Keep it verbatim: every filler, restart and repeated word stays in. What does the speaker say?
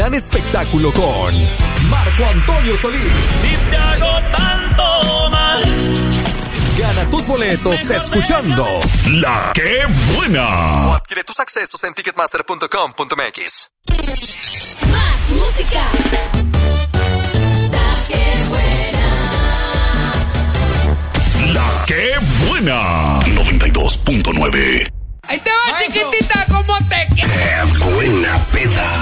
Gran espectáculo con Marco Antonio Solís. Si te hago tanto mal, gana tus boletos escuchando La Que Buena. O adquiere tus accesos en ticketmaster punto com punto m x. Más música. La Que Buena. La Que Buena. noventa y dos punto nueve. Ahí te va, chiquitita, ¿cómo te quieres? Qué buena peda.